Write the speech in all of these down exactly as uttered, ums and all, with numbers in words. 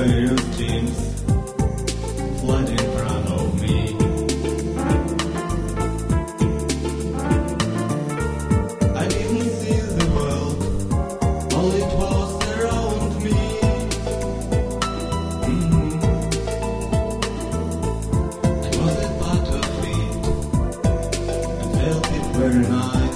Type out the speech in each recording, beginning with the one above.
various dreams flood in front of me. I didn't see the world, all it was around me. Mm-hmm. I was a part of it, I felt it very nice.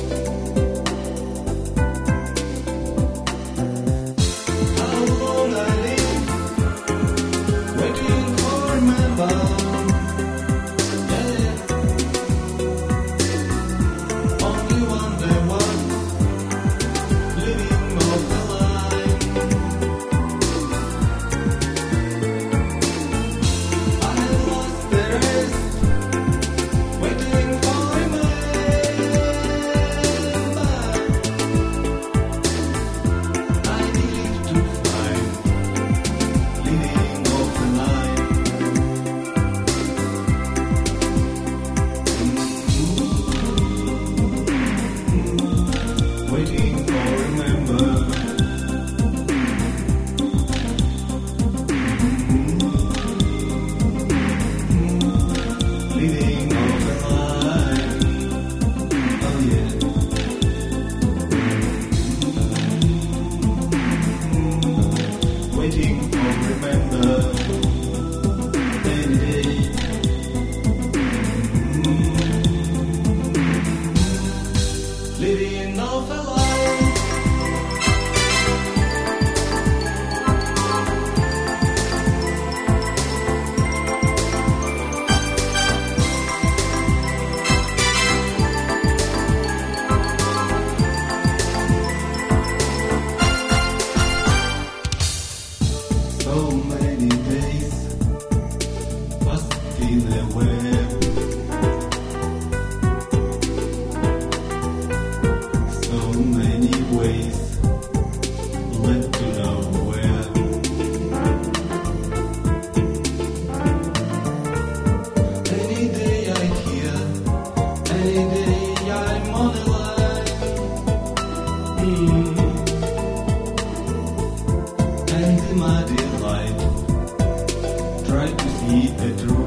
Living off a lie. So many days passed in a web. So many ways led to nowhere. Any day I hear, any day I'm on a line. Mm. And in my delight, try to see the truth.